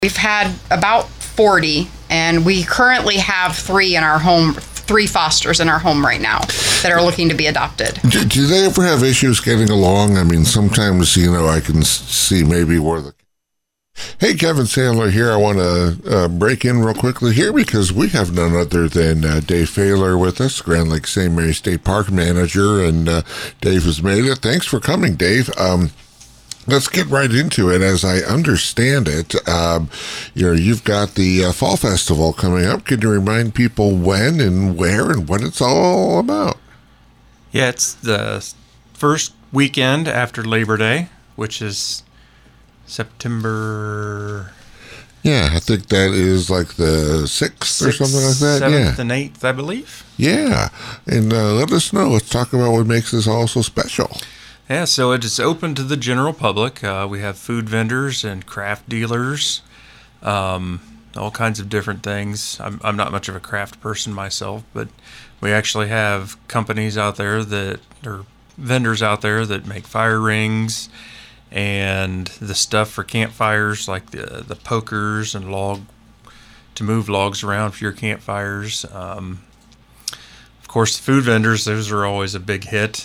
We've had about 40, and we currently have three fosters in our home right now that are looking to be adopted. Do they ever have issues getting along? I mean, sometimes, I can see maybe where the... Hey, Kevin Sandler here. I want to break in real quickly here because we have none other than Dave Fahler with us, Grand Lake St. Mary State Park Manager, and Dave has made it. Thanks for coming, Dave. Let's get right into it. As I understand it, you've got the Fall Festival coming up. Can you remind people when and where and what it's all about? Yeah, it's the first weekend after Labor Day, which is September... Yeah, I think that is like the 6th or something like that. 7th and 8th, I believe. Yeah, and let us know. Let's talk about what makes this all so special. Yeah, so it is open to the general public. We have food vendors and craft dealers, all kinds of different things. I'm not much of a craft person myself, but we actually have companies out there or vendors out there that make fire rings and the stuff for campfires, like the pokers and to move logs around for your campfires. Of course, the food vendors, those are always a big hit.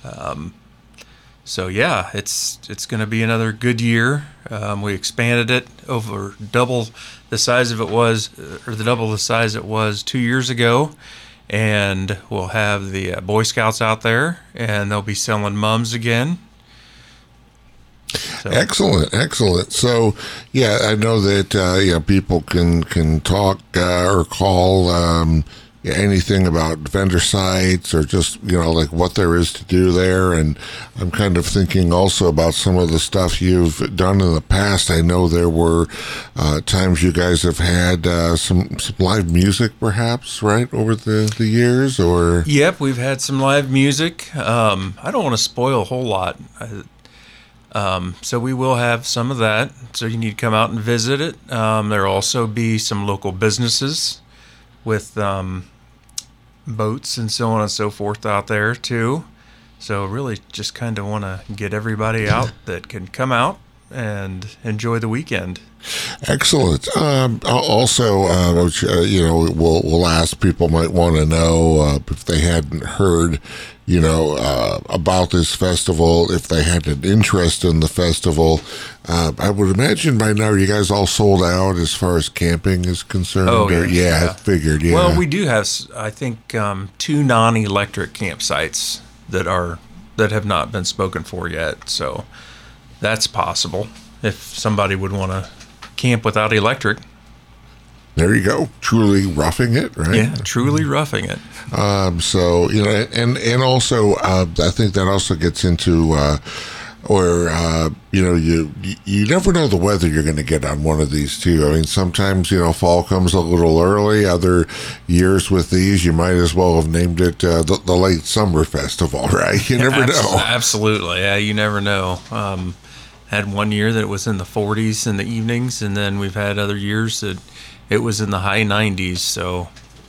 So yeah, it's going to be another good year. We expanded it over double the size it was 2 years ago, and we'll have the Boy Scouts out there, and they'll be selling mums again. So. Excellent. So, yeah, I know that people can talk or call. Anything about vendor sites or just, like what there is to do there. And I'm kind of thinking also about some of the stuff you've done in the past. I know there were times you guys have had some live music perhaps, right, over the years, or? Yep, we've had some live music. I don't want to spoil a whole lot. So we will have some of that. So you need to come out and visit it. There'll also be some local businesses with boats and so on and so forth out there too. So really just kind of want to get everybody out that can come out and enjoy the weekend. Excellent. Also, we'll ask, people might want to know if they hadn't heard, about this festival, if they had an interest in the festival. I would imagine by now you guys all sold out as far as camping is concerned. Oh, yeah. I figured, yeah. Well, we do have, I think, 2 non-electric campsites that have not been spoken for yet. So that's possible if somebody would want to camp without electric. There you go. Truly roughing it, right? Yeah, truly roughing it. So, and also, I think that also gets into you never know the weather you're going to get on one of these too. I mean, sometimes, fall comes a little early. Other years with these, you might as well have named it the late summer festival, right? You never know. Absolutely. Yeah, you never know. Had one year that it was in the 40s in the evenings, and then we've had other years that it was in the high 90s. So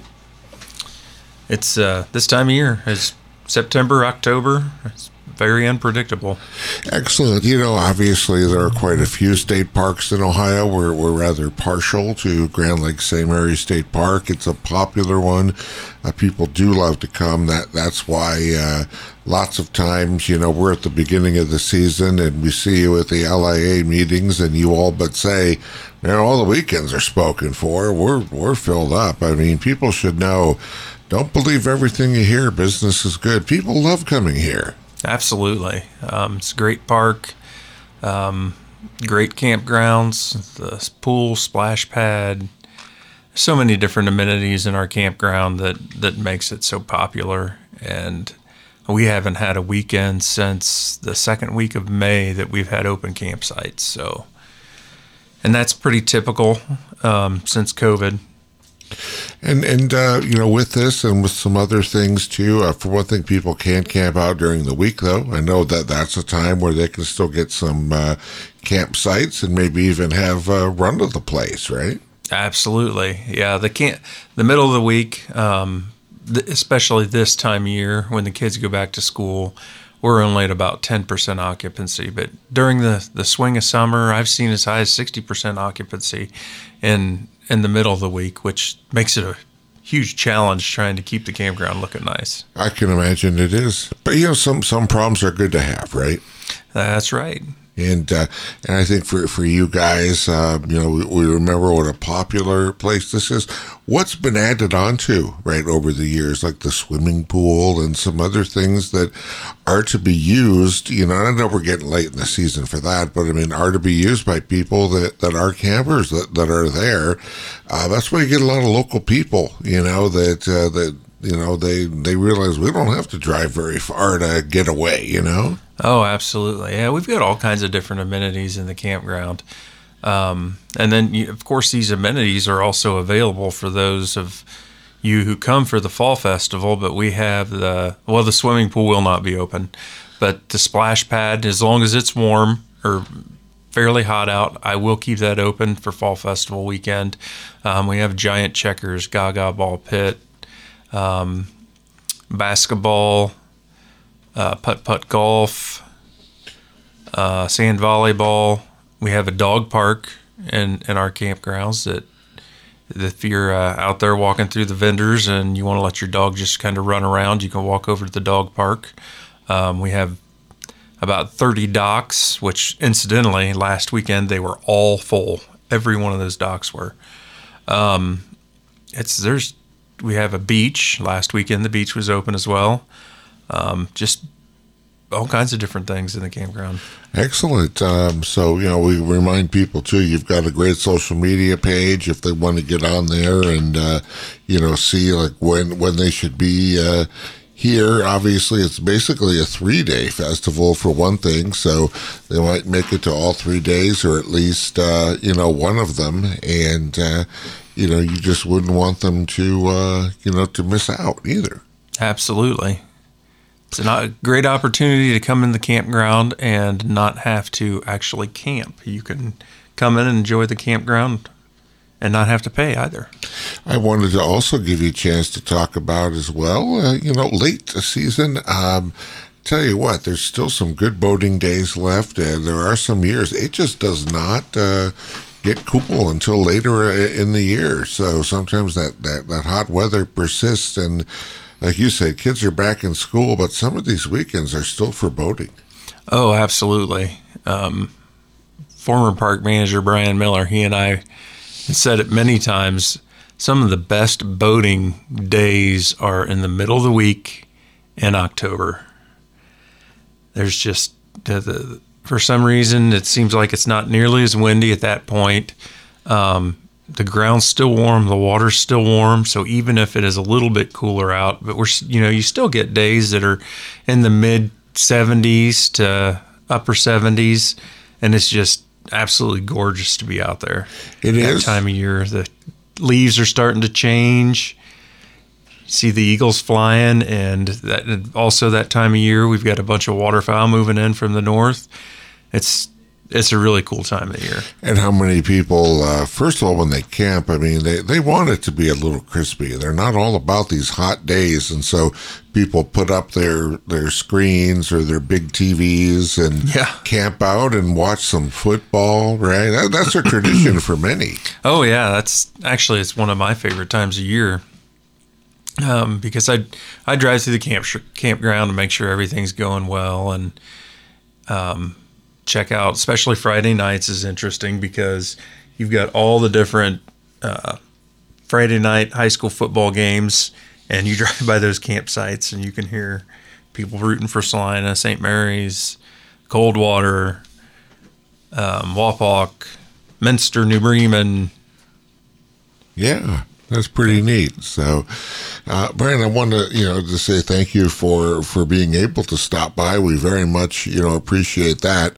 it's this time of year is September, October. It's very unpredictable. Excellent. Obviously there are quite a few state parks in Ohio. We're rather partial to Grand Lake St. Mary State Park. It's a popular one. People do love to come. That's why lots of times, we're at the beginning of the season and we see you at the LIA meetings and you all but say, all the weekends are spoken for. We're filled up. I mean, people should know, don't believe everything you hear. Business is good. People love coming here. Absolutely. It's a great park, great campgrounds, the pool, splash pad, so many different amenities in our campground that makes it so popular. And we haven't had a weekend since the second week of May that we've had open campsites. So, and that's pretty typical since COVID. And with this and with some other things too, for one thing, people can camp out during the week, though. I know that's a time where they can still get some campsites and maybe even have a run of the place, right? Absolutely. Yeah, the middle of the week, especially this time of year when the kids go back to school, we're only at about 10% occupancy. But during the swing of summer, I've seen as high as 60% occupancy in the middle of the week, which makes it a huge challenge trying to keep the campground looking nice. I can imagine it is. But, some problems are good to have, right? That's right. And I think for you guys, we remember what a popular place this is. What's been added onto right over the years, like the swimming pool and some other things that are to be used. I know we're getting late in the season for that, but I mean, are to be used by people that are campers that are there. That's why you get a lot of local people. They realize we don't have to drive very far to get away. Oh, absolutely. Yeah, we've got all kinds of different amenities in the campground. And then, of course, these amenities are also available for those of you who come for the Fall Festival, but we have the swimming pool will not be open, but the splash pad, as long as it's warm or fairly hot out, I will keep that open for Fall Festival weekend. We have giant checkers, gaga ball pit, basketball, putt-putt golf, sand volleyball. We have a dog park in our campgrounds that if you're out there walking through the vendors and you want to let your dog just kind of run around, you can walk over to the dog park. We have about 30 docks, which incidentally, last weekend they were all full. Every one of those docks were. We have a beach. Last weekend the beach was open as well. Just all kinds of different things in the campground. Excellent. So, we remind people too, you've got a great social media page if they want to get on there and, see like when they should be, here. Obviously it's basically a 3-day festival for one thing. So they might make it to all 3 days or at least, one of them. And, you just wouldn't want them to, to miss out either. Absolutely. It's a great opportunity to come in the campground and not have to actually camp. You can come in and enjoy the campground and not have to pay either. I wanted to also give you a chance to talk about as well, late season. Tell you what, there's still some good boating days left. There are some years it just does not get cool until later in the year. So sometimes that hot weather persists and like you said, kids are back in school, but some of these weekends are still for boating. Oh, absolutely. Former park manager Brian Miller, he and I said it many times, some of the best boating days are in the middle of the week in October. There's just, for some reason, it seems like it's not nearly as windy at that point. The ground's still warm, the water's still warm, so even if it is a little bit cooler out, but you still get days that are in the mid 70s to upper 70s, and it's just absolutely gorgeous to be out there. It is. That time of year, the leaves are starting to change. See the eagles flying, and also that time of year, we've got a bunch of waterfowl moving in from the north. It's a really cool time of the year. And how many people, first of all, when they camp, I mean, they want it to be a little crispy. They're not all about these hot days. And so people put up their screens or their big TVs and camp out and watch some football, right? That's a tradition for many. Oh, yeah. It's one of my favorite times of year. Because I drive through the campground to make sure everything's going well and, check out, especially Friday nights is interesting because you've got all the different Friday night high school football games, and you drive by those campsites and you can hear people rooting for Salina, St. Mary's, Coldwater, Wapak, Minster, New Bremen. Yeah. That's pretty neat. So, Brian, I want to say thank you for being able to stop by. We very much, appreciate that.